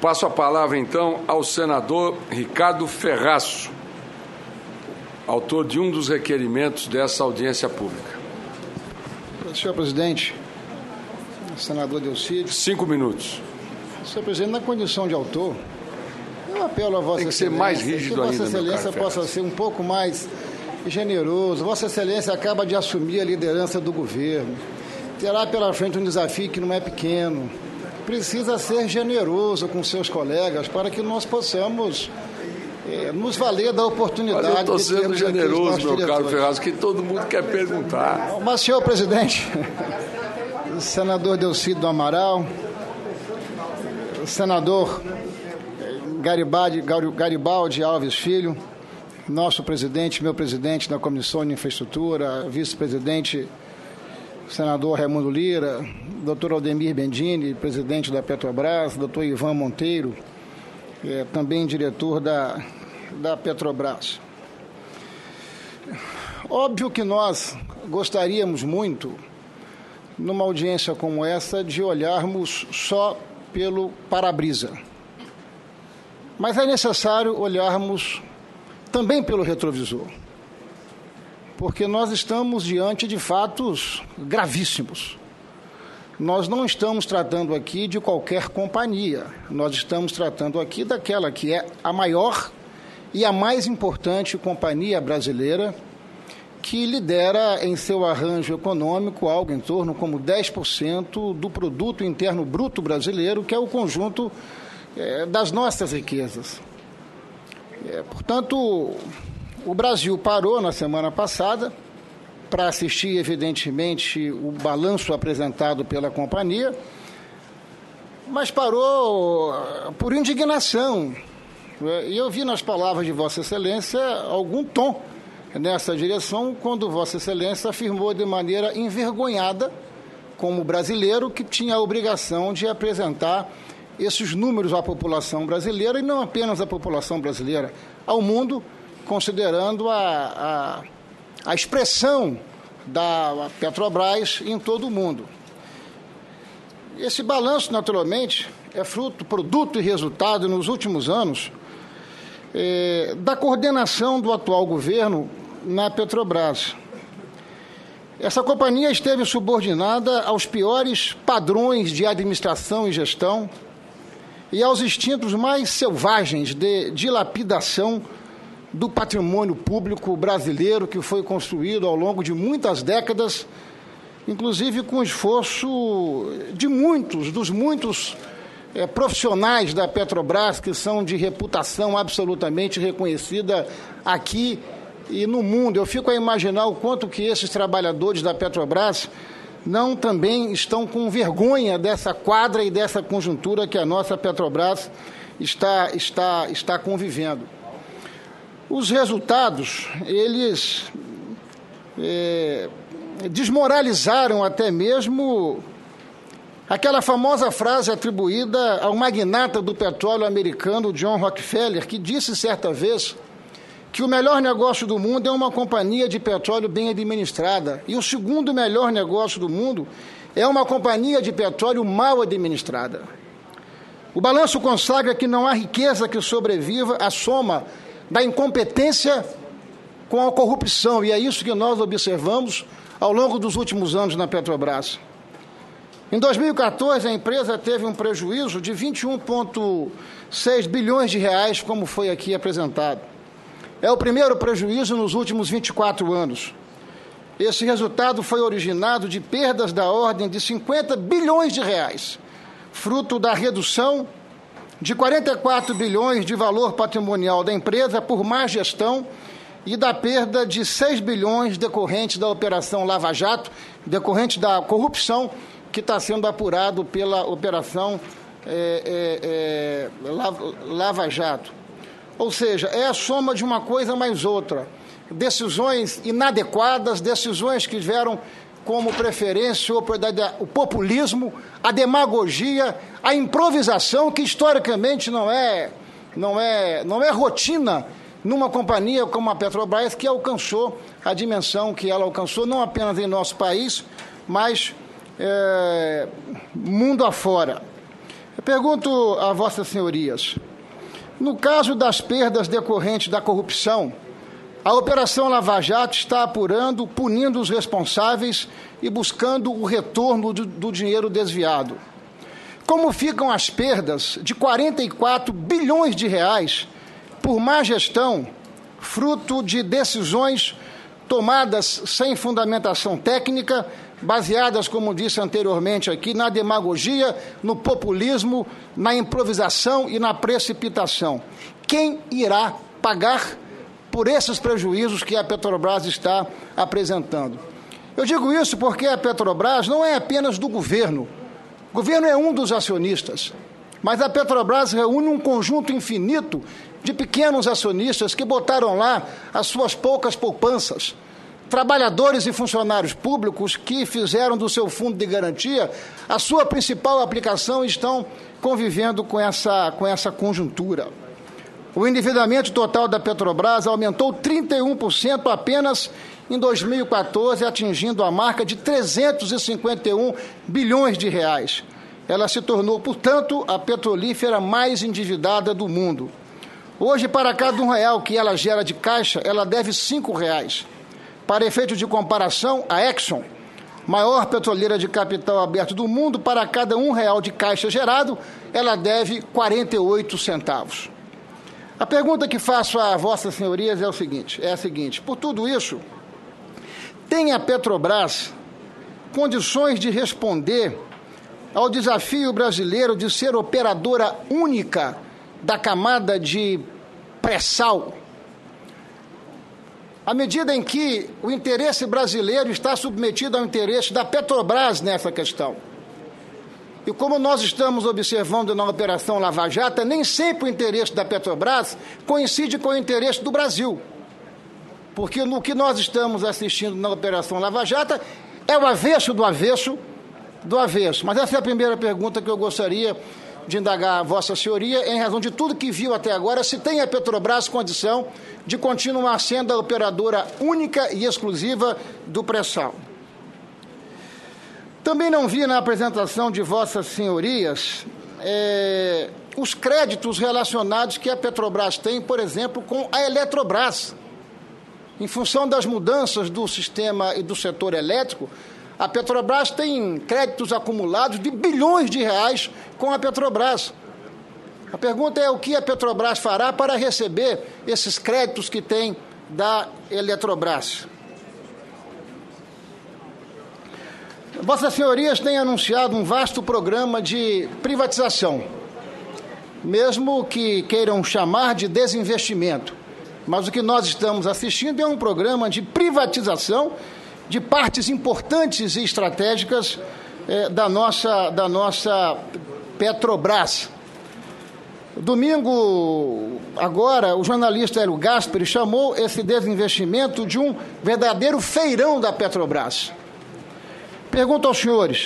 Passo a palavra, então, ao senador Ricardo Ferraço, autor de um dos requerimentos dessa audiência pública. Senhor presidente, senador Delcídio. 5 minutos. Senhor presidente, na condição de autor, eu apelo a Vossa Excelência... Tem que ser mais rígido ainda, Vossa Excelência possa ser um pouco mais generoso. Vossa Excelência acaba de assumir a liderança do governo. Terá pela frente um desafio que não é pequeno. Precisa ser generoso com seus colegas para que nós possamos nos valer da oportunidade. Mas eu estou sendo generoso, meu caro Ferraz, que todo mundo quer perguntar. Mas, senhor presidente, senador Delcídio do Amaral, senador Garibaldi Alves Filho, nosso presidente, meu presidente da Comissão de Infraestrutura, vice-presidente, senador Raimundo Lira, doutor Aldemir Bendini, presidente da Petrobras, doutor Ivan Monteiro, também diretor da Petrobras. Óbvio que nós gostaríamos muito, numa audiência como essa, de olharmos só pelo para-brisa. Mas é necessário olharmos também pelo retrovisor, porque nós estamos diante de fatos gravíssimos. Nós não estamos tratando aqui de qualquer companhia, nós estamos tratando aqui daquela que é a maior e a mais importante companhia brasileira, que lidera em seu arranjo econômico algo em torno como 10% do produto interno bruto brasileiro, que é o conjunto das nossas riquezas. Portanto, o Brasil parou na semana passada para assistir, evidentemente, o balanço apresentado pela companhia, mas parou por indignação. E eu vi nas palavras de Vossa Excelência algum tom nessa direção, quando Vossa Excelência afirmou de maneira envergonhada, como brasileiro, que tinha a obrigação de apresentar esses números à população brasileira, e não apenas à população brasileira, ao mundo, considerando a expressão da Petrobras em todo o mundo. Esse balanço, naturalmente, é produto e resultado, nos últimos anos, da coordenação do atual governo na Petrobras. Essa companhia esteve subordinada aos piores padrões de administração e gestão e aos instintos mais selvagens de dilapidação do patrimônio público brasileiro, que foi construído ao longo de muitas décadas, inclusive com o esforço de dos muitos profissionais da Petrobras, que são de reputação absolutamente reconhecida aqui e no mundo. Eu fico a imaginar o quanto que esses trabalhadores da Petrobras não também estão com vergonha dessa quadra e dessa conjuntura que a nossa Petrobras está convivendo. Os resultados, eles desmoralizaram até mesmo aquela famosa frase atribuída ao magnata do petróleo americano, John Rockefeller, que disse certa vez que o melhor negócio do mundo é uma companhia de petróleo bem administrada, e o segundo melhor negócio do mundo é uma companhia de petróleo mal administrada. O balanço consagra que não há riqueza que sobreviva à soma da incompetência com a corrupção, e é isso que nós observamos ao longo dos últimos anos na Petrobras. Em 2014, a empresa teve um prejuízo de 21,6 bilhões de reais, como foi aqui apresentado. É o primeiro prejuízo nos últimos 24 anos. Esse resultado foi originado de perdas da ordem de 50 bilhões de reais, fruto da redução de 44 bilhões de valor patrimonial da empresa por má gestão e da perda de 6 bilhões decorrente da Operação Lava Jato, decorrente da corrupção que está sendo apurado pela Operação Lava Jato. Ou seja, é a soma de uma coisa mais outra. Decisões inadequadas, decisões que tiveram como preferência o populismo, a demagogia, a improvisação, que historicamente não é rotina numa companhia como a Petrobras, que alcançou a dimensão que ela alcançou, não apenas em nosso país, mas mundo afora. Eu pergunto a vossas senhorias, no caso das perdas decorrentes da corrupção, a Operação Lava Jato está apurando, punindo os responsáveis e buscando o retorno do dinheiro desviado. Como ficam as perdas de 44 bilhões de reais por má gestão, fruto de decisões tomadas sem fundamentação técnica, baseadas, como disse anteriormente aqui, na demagogia, no populismo, na improvisação e na precipitação? Quem irá pagar por esses prejuízos que a Petrobras está apresentando? Eu digo isso porque a Petrobras não é apenas do governo. O governo é um dos acionistas, mas a Petrobras reúne um conjunto infinito de pequenos acionistas que botaram lá as suas poucas poupanças. Trabalhadores e funcionários públicos que fizeram do seu fundo de garantia a sua principal aplicação e estão convivendo com essa conjuntura. O endividamento total da Petrobras aumentou 31% apenas em 2014, atingindo a marca de 351 bilhões de reais. Ela se tornou, portanto, a petrolífera mais endividada do mundo. Hoje, para cada R$1 que ela gera de caixa, ela deve R$5. Para efeito de comparação, a Exxon, maior petroleira de capital aberto do mundo, para cada R$1 de caixa gerado, ela deve 48 centavos. A pergunta que faço a vossas senhorias é a seguinte: por tudo isso, tem a Petrobras condições de responder ao desafio brasileiro de ser operadora única da camada de pré-sal, à medida em que o interesse brasileiro está submetido ao interesse da Petrobras nessa questão? E como nós estamos observando na Operação Lava Jato, nem sempre o interesse da Petrobras coincide com o interesse do Brasil. Porque no que nós estamos assistindo na Operação Lava Jato é o avesso do avesso do avesso. Mas essa é a primeira pergunta que eu gostaria de indagar a vossa senhoria, em razão de tudo que viu até agora, se tem a Petrobras condição de continuar sendo a operadora única e exclusiva do pré-sal. Também não vi na apresentação de vossas senhorias os créditos relacionados que a Petrobras tem, por exemplo, com a Eletrobras. Em função das mudanças do sistema e do setor elétrico, a Petrobras tem créditos acumulados de bilhões de reais com a Petrobras. A pergunta é o que a Petrobras fará para receber esses créditos que tem da Eletrobras. Vossas senhorias têm anunciado um vasto programa de privatização, mesmo que queiram chamar de desinvestimento. Mas o que nós estamos assistindo é um programa de privatização de partes importantes e estratégicas da nossa Petrobras. Domingo, agora, o jornalista Hélio Gaspari chamou esse desinvestimento de um verdadeiro feirão da Petrobras. Pergunto aos senhores,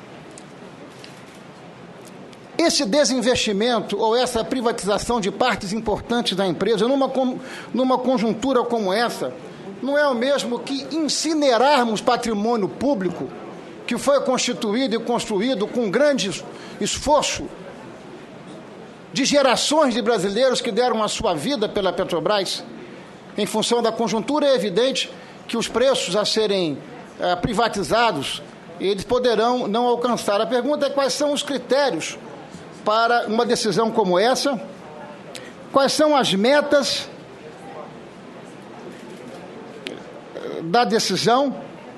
esse desinvestimento ou essa privatização de partes importantes da empresa, numa conjuntura como essa, não é o mesmo que incinerarmos patrimônio público que foi constituído e construído com grande esforço de gerações de brasileiros que deram a sua vida pela Petrobras? Em função da conjuntura, é evidente que os preços a serem privatizados, eles poderão não alcançar. A pergunta é quais são os critérios para uma decisão como essa, quais são as metas da decisão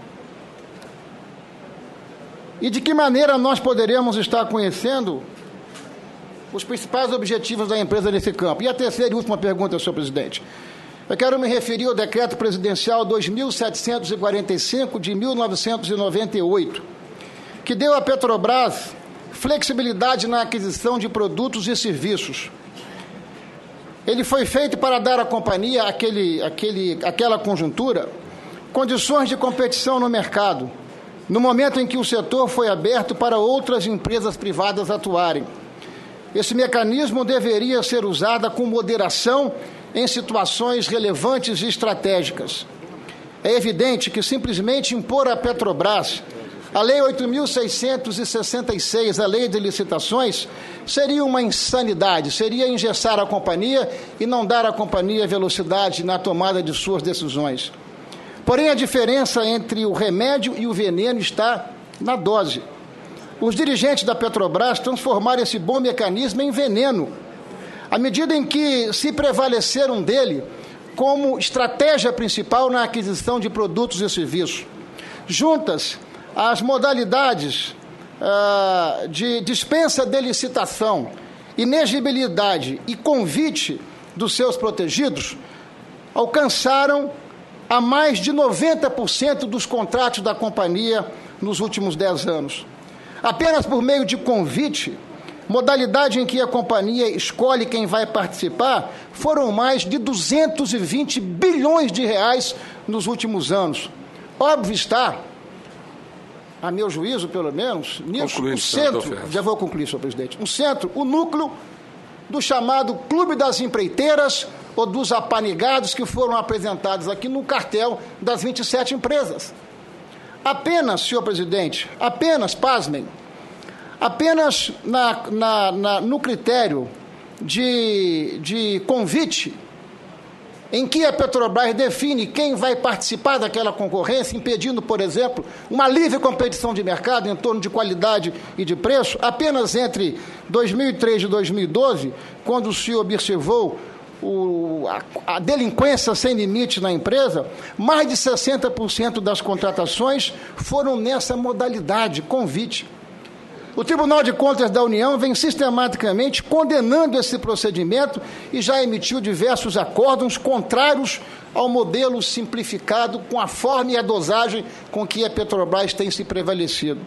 e de que maneira nós poderemos estar conhecendo os principais objetivos da empresa nesse campo. E a terceira e última pergunta, senhor presidente. Eu quero me referir ao decreto presidencial 2745 de 1998, que deu à Petrobras flexibilidade na aquisição de produtos e serviços. Ele foi feito para dar à companhia, aquela conjuntura, condições de competição no mercado, no momento em que o setor foi aberto para outras empresas privadas atuarem. Esse mecanismo deveria ser usado com moderação em situações relevantes e estratégicas. É evidente que simplesmente impor à Petrobras A Lei 8.666, a Lei de Licitações, seria uma insanidade, seria engessar a companhia e não dar à companhia velocidade na tomada de suas decisões. Porém, a diferença entre o remédio e o veneno está na dose. Os dirigentes da Petrobras transformaram esse bom mecanismo em veneno, à medida em que se prevaleceram dele como estratégia principal na aquisição de produtos e serviços. Juntas as modalidades de dispensa de licitação, inexigibilidade e convite dos seus protegidos, alcançaram a mais de 90% dos contratos da companhia nos últimos 10 anos. Apenas por meio de convite, modalidade em que a companhia escolhe quem vai participar, foram mais de 220 bilhões de reais nos últimos anos. Óbvio está, a meu juízo, pelo menos, nisso, o centro, já vou concluir, senhor presidente, o núcleo do chamado Clube das Empreiteiras ou dos apanigados que foram apresentados aqui no cartel das 27 empresas. Apenas, senhor presidente, pasmem, apenas no critério de convite, em que a Petrobras define quem vai participar daquela concorrência, impedindo, por exemplo, uma livre competição de mercado em torno de qualidade e de preço, apenas entre 2003 e 2012, quando se observou a delinquência sem limite na empresa, mais de 60% das contratações foram nessa modalidade, convite. O Tribunal de Contas da União vem sistematicamente condenando esse procedimento e já emitiu diversos acórdãos contrários ao modelo simplificado com a forma e a dosagem com que a Petrobras tem se prevalecido.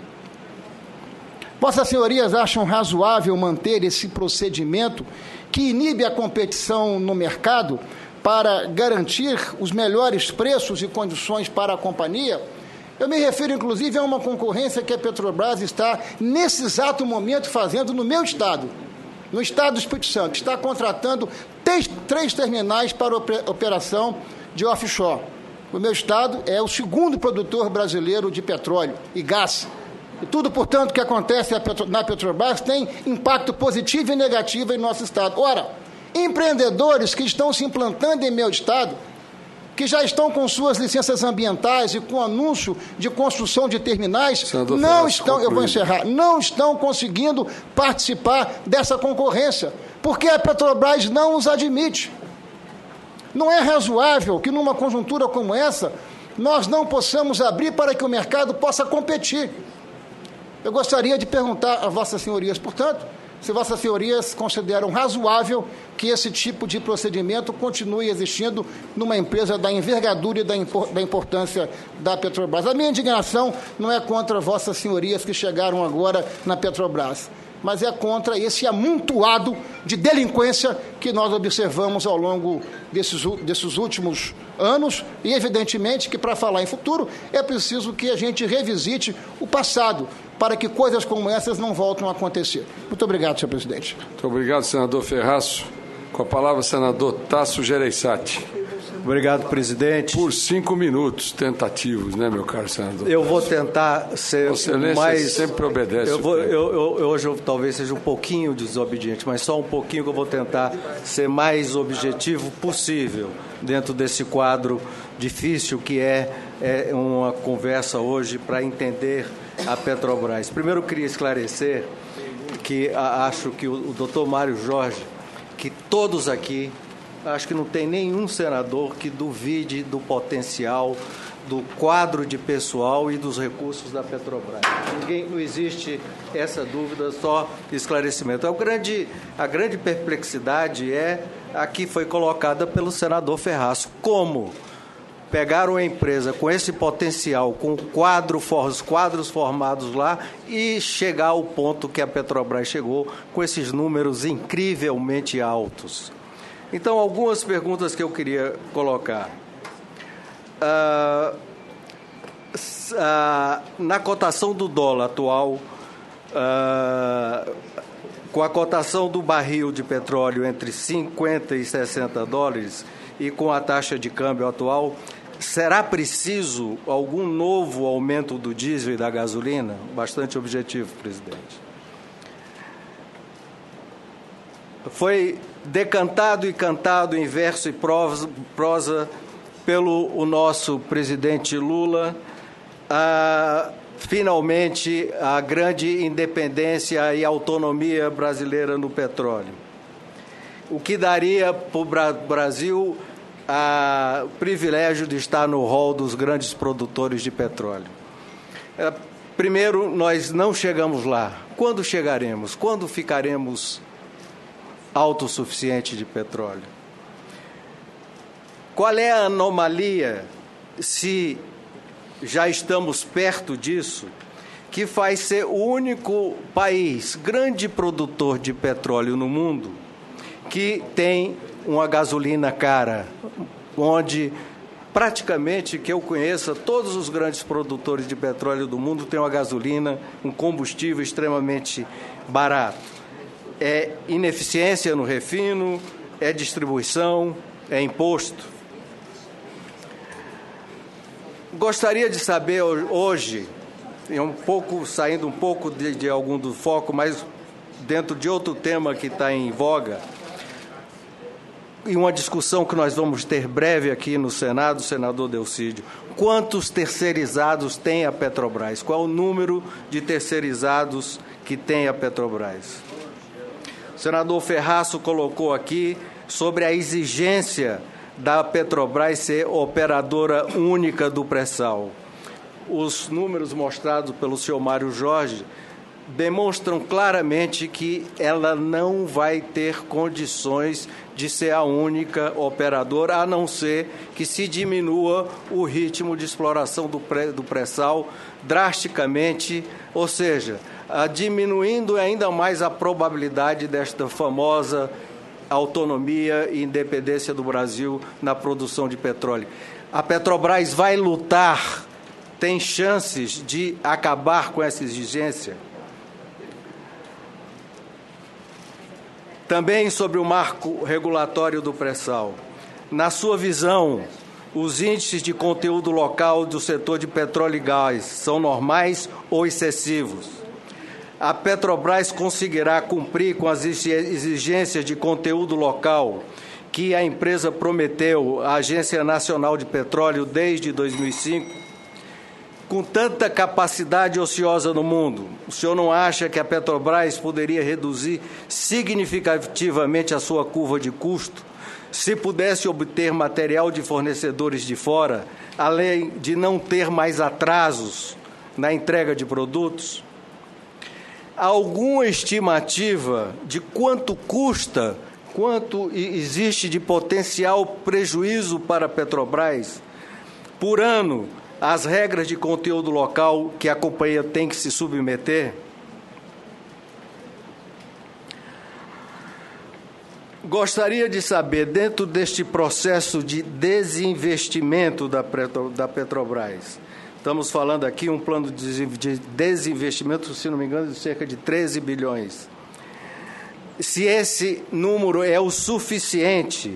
Vossas senhorias acham razoável manter esse procedimento que inibe a competição no mercado para garantir os melhores preços e condições para a companhia? Eu me refiro, inclusive, a uma concorrência que a Petrobras está, nesse exato momento, fazendo no meu estado, no estado do Espírito Santo. Está contratando três terminais para operação de offshore. O meu estado é o segundo produtor brasileiro de petróleo e gás. E tudo, portanto, que acontece na Petrobras tem impacto positivo e negativo em nosso estado. Ora, empreendedores que estão se implantando em meu estado, que já estão com suas licenças ambientais e com anúncio de construção de terminais, não estão conseguindo participar dessa concorrência, porque a Petrobras não os admite. Não é razoável que, numa conjuntura como essa, nós não possamos abrir para que o mercado possa competir. Eu gostaria de perguntar a vossas senhorias, portanto, se vossas senhorias consideram razoável que esse tipo de procedimento continue existindo numa empresa da envergadura e da importância da Petrobras. A minha indignação não é contra vossas senhorias que chegaram agora na Petrobras, mas é contra esse amontoado de delinquência que nós observamos ao longo desses últimos anos e, evidentemente, que para falar em futuro é preciso que a gente revisite o passado para que coisas como essas não voltem a acontecer. Muito obrigado, senhor presidente. Muito obrigado, senador Ferraço. Com a palavra, senador Tasso Gereissati. Obrigado, presidente. Por 5 minutos tentativos, né, meu caro senador? Eu vou tentar ser mais... sempre obedece. Hoje eu talvez seja um pouquinho desobediente, mas só um pouquinho que eu vou tentar ser mais objetivo possível dentro desse quadro difícil que é uma conversa hoje para entender a Petrobras. Primeiro, eu queria esclarecer que acho que o doutor Mário Jorge, que todos aqui, acho que não tem nenhum senador que duvide do potencial, do quadro de pessoal e dos recursos da Petrobras. Não existe essa dúvida, só esclarecimento. A grande perplexidade é a que foi colocada pelo senador Ferraço. Como pegar uma empresa com esse potencial, com os quadros formados lá e chegar ao ponto que a Petrobras chegou, com esses números incrivelmente altos? Então, algumas perguntas que eu queria colocar. Na cotação do dólar atual, com a cotação do barril de petróleo entre 50 e 60 dólares e com a taxa de câmbio atual, será preciso algum novo aumento do diesel e da gasolina? Bastante objetivo, presidente. Foi decantado e cantado em verso e prosa pelo o nosso presidente Lula, finalmente a grande independência e autonomia brasileira no petróleo, o que daria para o Brasil o privilégio de estar no rol dos grandes produtores de petróleo. Primeiro, nós não chegamos lá. Quando chegaremos? Quando ficaremos autossuficientes de petróleo? Qual é a anomalia, se já estamos perto disso, que faz ser o único país grande produtor de petróleo no mundo que tem uma gasolina cara, onde praticamente, que eu conheça, todos os grandes produtores de petróleo do mundo têm uma gasolina, um combustível extremamente barato. É ineficiência no refino, é distribuição, é imposto. Gostaria de saber hoje, saindo um pouco de algum do foco, mas dentro de outro tema que está em voga, e uma discussão que nós vamos ter breve aqui no Senado, senador Delcídio: quantos terceirizados tem a Petrobras? Qual o número de terceirizados que tem a Petrobras? O senador Ferraço colocou aqui sobre a exigência da Petrobras ser operadora única do pré-sal. Os números mostrados pelo senhor Mário Jorge demonstram claramente que ela não vai ter condições de ser a única operadora, a não ser que se diminua o ritmo de exploração do pré-sal drasticamente, ou seja, diminuindo ainda mais a probabilidade desta famosa autonomia e independência do Brasil na produção de petróleo. A Petrobras vai lutar, tem chances de acabar com essa exigência? Também sobre o marco regulatório do pré-sal. Na sua visão, os índices de conteúdo local do setor de petróleo e gás são normais ou excessivos? A Petrobras conseguirá cumprir com as exigências de conteúdo local que a empresa prometeu à Agência Nacional de Petróleo desde 2005? Com tanta capacidade ociosa no mundo, o senhor não acha que a Petrobras poderia reduzir significativamente a sua curva de custo, se pudesse obter material de fornecedores de fora, além de não ter mais atrasos na entrega de produtos? Há alguma estimativa de quanto custa, quanto existe de potencial prejuízo para a Petrobras por ano as regras de conteúdo local que a companhia tem que se submeter? Gostaria de saber, dentro deste processo de desinvestimento da Petrobras, estamos falando aqui um plano de desinvestimento, se não me engano, de cerca de 13 bilhões. Se esse número é o suficiente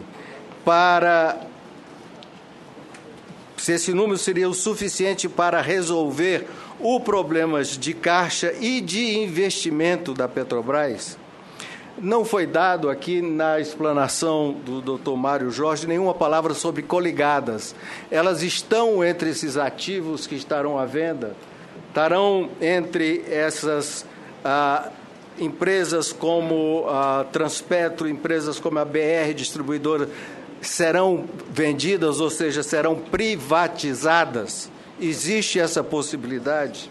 se esse número seria o suficiente para resolver os problemas de caixa e de investimento da Petrobras? Não foi dado aqui na explanação do Dr. Mário Jorge nenhuma palavra sobre coligadas. Elas estão entre esses ativos que estarão à venda? Estarão entre essas empresas como a Transpetro, empresas como a BR Distribuidora, serão vendidas, ou seja, serão privatizadas? Existe essa possibilidade?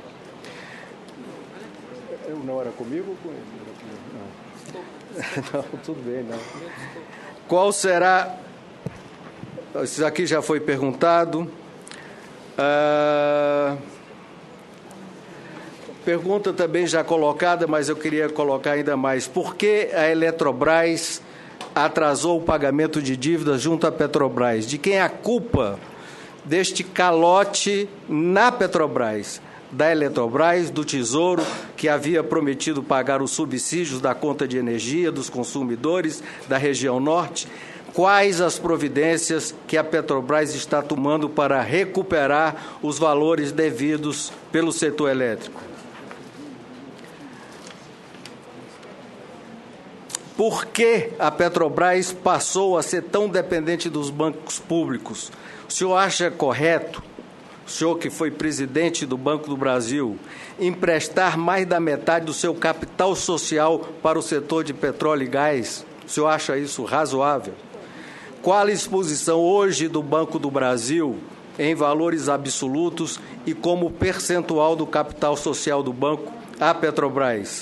Não era comigo ou com ele? Não, tudo bem, não. Qual será... Isso aqui já foi perguntado. Pergunta também já colocada, mas eu queria colocar ainda mais. Por que a Eletrobras atrasou o pagamento de dívidas junto à Petrobras? De quem é a culpa deste calote na Petrobras? Da Eletrobras, do Tesouro, que havia prometido pagar os subsídios da conta de energia dos consumidores da região norte? quais as providências que a Petrobras está tomando para recuperar os valores devidos pelo setor elétrico? Por que a Petrobras passou a ser tão dependente dos bancos públicos? O senhor acha correto, o senhor que foi presidente do Banco do Brasil, emprestar mais da metade do seu capital social para o setor de petróleo e gás? O senhor acha isso razoável? Qual a exposição hoje do Banco do Brasil em valores absolutos e como percentual do capital social do banco à Petrobras?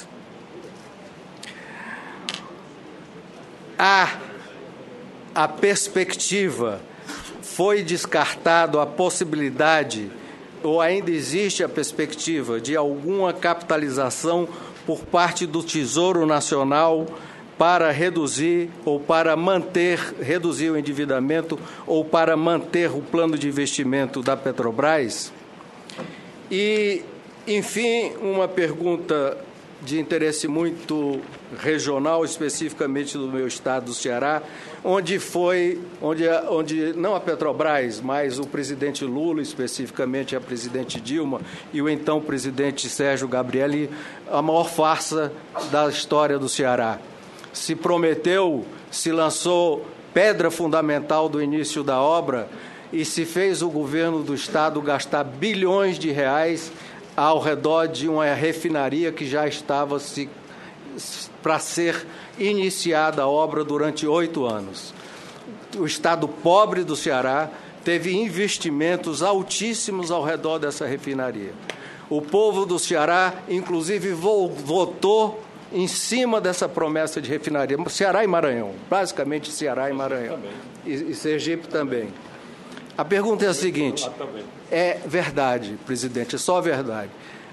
Há a perspectiva, foi descartado a possibilidade, ou ainda existe a perspectiva de alguma capitalização por parte do Tesouro Nacional para reduzir ou para reduzir o endividamento ou para manter o plano de investimento da Petrobras? E, enfim, uma pergunta de interesse muito regional, especificamente do meu estado do Ceará, onde não a Petrobras, mas o presidente Lula, especificamente a presidente Dilma e o então presidente Sérgio Gabrielli, a maior farsa da história do Ceará. Se prometeu, se lançou pedra fundamental do início da obra e se fez o governo do estado gastar bilhões de reais ao redor de uma refinaria que já estava para ser iniciada a obra durante 8 anos. O estado pobre do Ceará teve investimentos altíssimos ao redor dessa refinaria. O povo do Ceará, inclusive, votou em cima dessa promessa de refinaria. Ceará e Maranhão, basicamente Ceará e Maranhão. E Sergipe também. A pergunta é a seguinte: é verdade, presidente, é só verdade.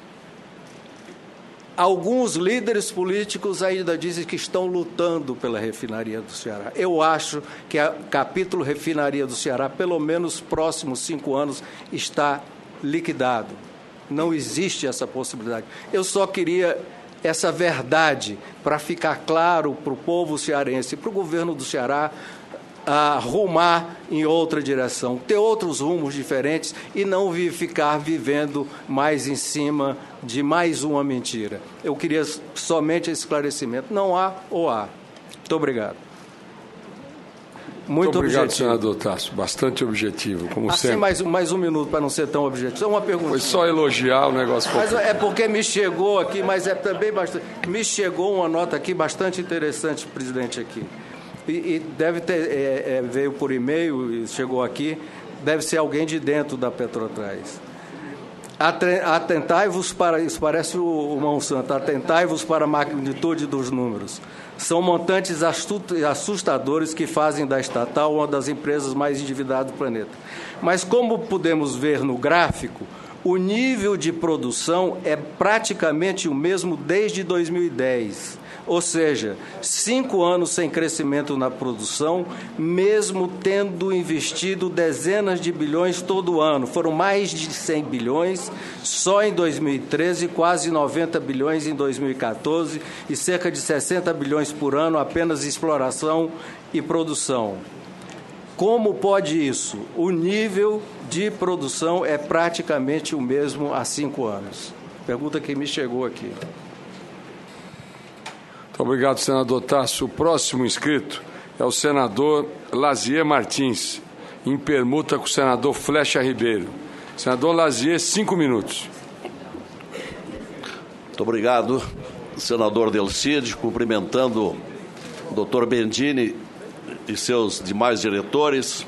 Alguns líderes políticos ainda dizem que estão lutando pela refinaria do Ceará. Eu acho que o capítulo refinaria do Ceará, pelo menos nos próximos 5 anos, está liquidado. Não existe essa possibilidade. Eu só queria essa verdade para ficar claro para o povo cearense, para o governo do Ceará, a rumar em outra direção, ter outros rumos diferentes e não ficar vivendo mais em cima de mais uma mentira. Eu queria somente esse esclarecimento. Não há ou há. Muito obrigado. Muito obrigado, senador Tasso. Bastante objetivo, como sempre. Mais um minuto para não ser tão objetivo. Só uma pergunta. Foi só elogiar o negócio. Mas é porque me chegou aqui, mas é também bastante. Me chegou uma nota aqui bastante interessante, presidente, aqui. E deve ter, veio por e-mail e chegou aqui, deve ser alguém de dentro da Petrobras. Atentai-vos para, isso parece o Monsanto, atentai-vos para a magnitude dos números. São montantes assustadores que fazem da estatal uma das empresas mais endividadas do planeta. Mas como podemos ver no gráfico, o nível de produção é praticamente o mesmo desde 2010. Ou seja, 5 anos sem crescimento na produção, mesmo tendo investido dezenas de bilhões todo ano. Foram mais de 100 bilhões só em 2013, quase 90 bilhões em 2014 e cerca de 60 bilhões por ano apenas em exploração e produção. Como pode isso? O nível de produção é praticamente o mesmo há 5 anos. Pergunta que me chegou aqui. Muito obrigado, senador Tasso. O próximo inscrito é o senador Lazier Martins, em permuta com o senador Flecha Ribeiro. Senador Lazier, 5 minutos. Muito obrigado, senador Delcide, cumprimentando o doutor Bendini e seus demais diretores.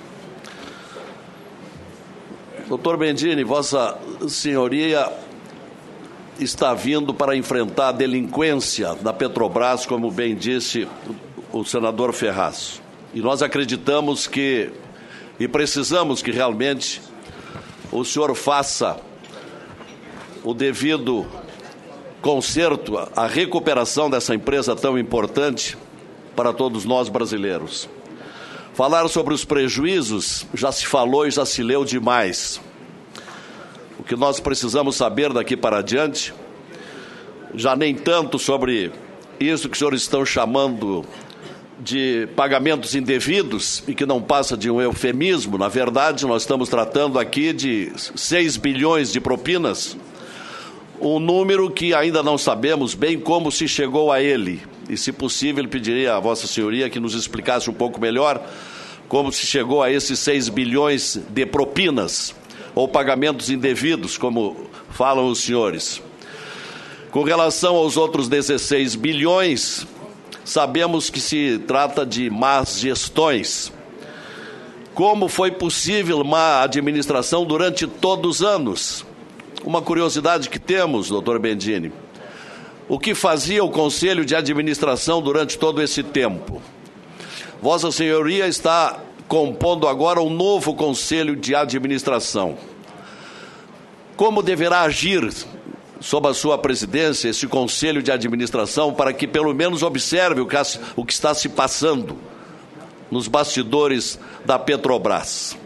Doutor Bendini, Vossa Senhoria está vindo para enfrentar a delinquência da Petrobras, como bem disse o senador Ferraz. E nós acreditamos que, e precisamos que realmente o senhor faça o devido conserto, a recuperação dessa empresa tão importante para todos nós brasileiros. Falar sobre os prejuízos, já se falou e já se leu demais. O que nós precisamos saber daqui para adiante, já nem tanto sobre isso que os senhores estão chamando de pagamentos indevidos e que não passa de um eufemismo. Na verdade, nós estamos tratando aqui de 6 bilhões de propinas, um número que ainda não sabemos bem como se chegou a ele. E, se possível, pediria a Vossa Senhoria que nos explicasse um pouco melhor como se chegou a esses 6 bilhões de propinas ou pagamentos indevidos, como falam os senhores. Com relação aos outros 16 bilhões, sabemos que se trata de más gestões. Como foi possível má administração durante todos os anos? Uma curiosidade que temos, doutor Bendini: o que fazia o Conselho de Administração durante todo esse tempo? Vossa Senhoria está compondo agora um novo Conselho de Administração. Como deverá agir sob a sua presidência esse Conselho de Administração para que pelo menos observe o que está se passando nos bastidores da Petrobras?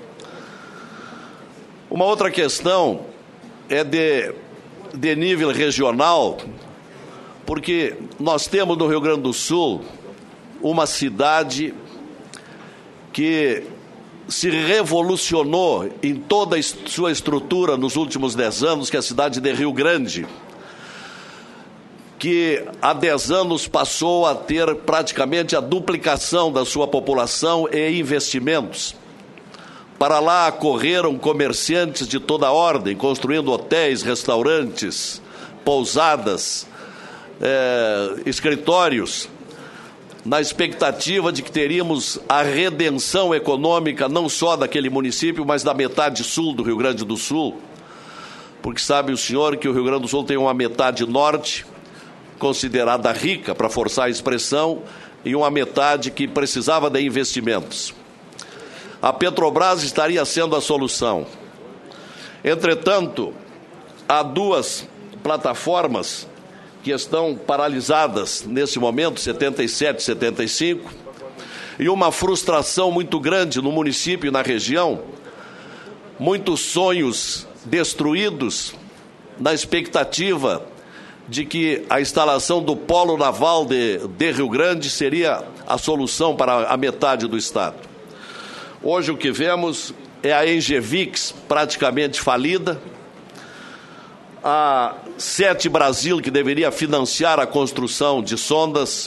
Uma outra questão é de nível regional, porque nós temos no Rio Grande do Sul uma cidade que se revolucionou em toda a sua estrutura nos últimos 10 anos, que é a cidade de Rio Grande, que há 10 anos passou a ter praticamente a duplicação da sua população e investimentos. Para lá correram comerciantes de toda ordem, construindo hotéis, restaurantes, pousadas, escritórios, na expectativa de que teríamos a redenção econômica não só daquele município, mas da metade sul do Rio Grande do Sul, porque sabe o senhor que o Rio Grande do Sul tem uma metade norte, considerada rica, para forçar a expressão, e uma metade que precisava de investimentos. A Petrobras estaria sendo a solução. Entretanto, há 2 plataformas que estão paralisadas nesse momento, 77 e 75, e uma frustração muito grande no município e na região, muitos sonhos destruídos na expectativa de que a instalação do polo naval de Rio Grande seria a solução para a metade do estado. Hoje o que vemos é a Engevix praticamente falida, a Sete Brasil, que deveria financiar a construção de sondas,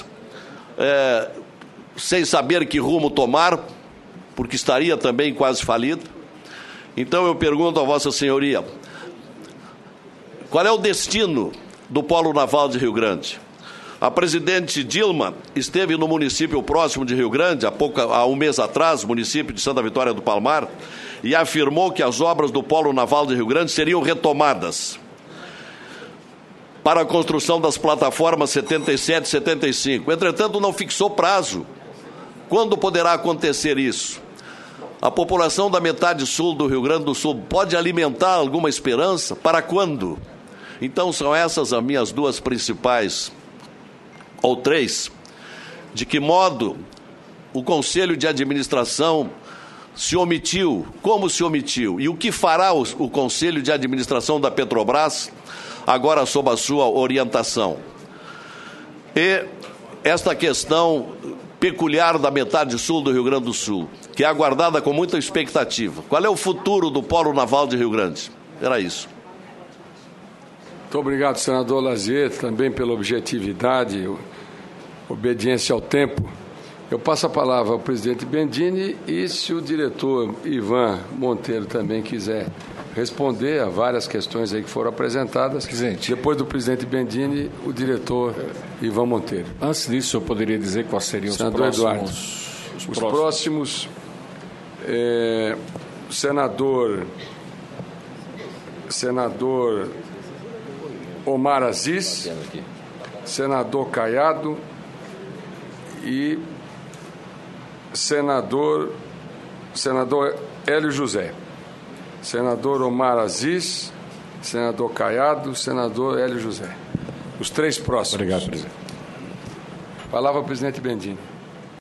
sem saber que rumo tomar, porque estaria também quase falida. Então eu pergunto a Vossa Senhoria, qual é o destino do Polo Naval de Rio Grande? A presidente Dilma esteve no município próximo de Rio Grande, há um mês atrás, município de Santa Vitória do Palmar, e afirmou que as obras do Polo Naval de Rio Grande seriam retomadas para a construção das plataformas 77 e 75. Entretanto, não fixou prazo. Quando poderá acontecer isso? A população da metade sul do Rio Grande do Sul pode alimentar alguma esperança? Para quando? Então, são essas as minhas 2 principais, ou 3, de que modo o Conselho de Administração se omitiu, como se omitiu, e o que fará o Conselho de Administração da Petrobras agora sob a sua orientação. E esta questão peculiar da metade sul do Rio Grande do Sul, que é aguardada com muita expectativa. Qual é o futuro do Polo Naval de Rio Grande? Era isso. Muito obrigado, senador Lazier, também pela objetividade, obediência ao tempo. Eu passo a palavra ao presidente Bendini e, se o diretor Ivan Monteiro também quiser responder a várias questões aí que foram apresentadas. Presidente. Depois do presidente Bendini, o diretor Ivan Monteiro. Antes disso, eu poderia dizer quais seriam senador os próximos... Eduardo. Os próximos, senador Omar Aziz, senador Caiado e senador Hélio José. Senador Omar Aziz, senador Caiado, senador Hélio José. Os 3 próximos. Obrigado, presidente. Palavra ao presidente Bendini.